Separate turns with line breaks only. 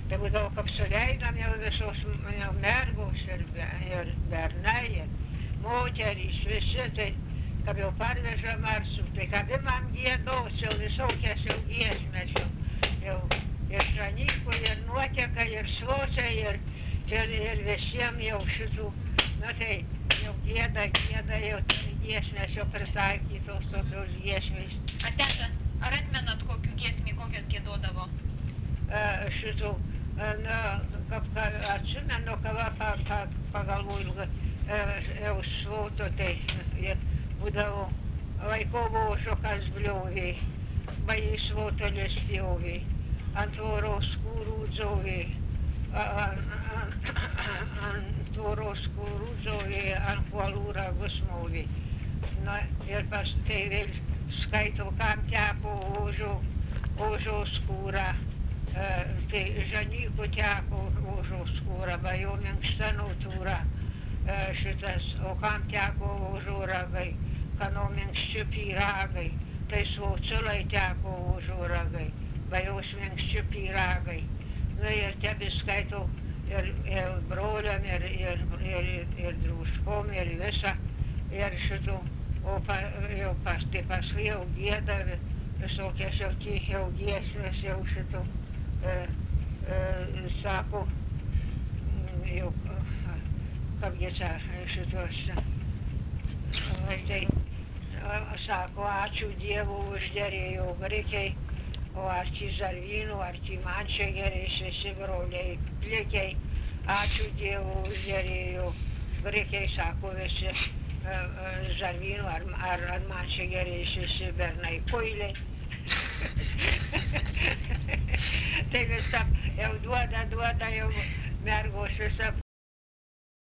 Tai būdavo, kaip suleidom jau visos jau mergos ir bernai, ir moterys, visi, tai kaip jau parveža maršų, tai kad man gėdos jau visokias jau giesmės, jau ir Žanykų, ir Nuoteka, ir Slosai, ir visiems jau šitų, nu tai jau gieda, jau giesmės jau pritaikytos tokios giesmės.
A teta, ar atmenat kokių giesmį, kokias giedodavo?
Šitų, na, kaip atsimenu, kad pagalvoju, jau svoto, tai būdavo vaikovo ožokas bliovė, bai svotelės pjovė, ant tvoros kūrų dzovė, ant tvoros kūrų dzovė, ant kuolų ragus movė. Na, ir pas tai vėl skaito, kam teko ožo skūra. Tai Žanykų teko ožo skūra, bai jo minkšta natūra. Šitas, o kam teko ožo ragai, kano minkšti pyragai, tai Svoculai teko ožo ragai, bai jos minkšti pyragai. Na ir tebeskaitau ir broliam, ir druškom, ir visą, ir šitų, o jau paskui jau gieda visokias jau giesmės, jau šitų, sako, jau, kapgi čia šitos, tai sako, ačiū Dievu užderėjo grikiai, o arti Zalvynų, arti Mančegeris, visi broliai plikiai, ačiū Dievu užderėjo grikiai, sako visi Zalvynų ar Mančegeris, visi bernai kuiliai. Tai visam jau duoda jau mergos visam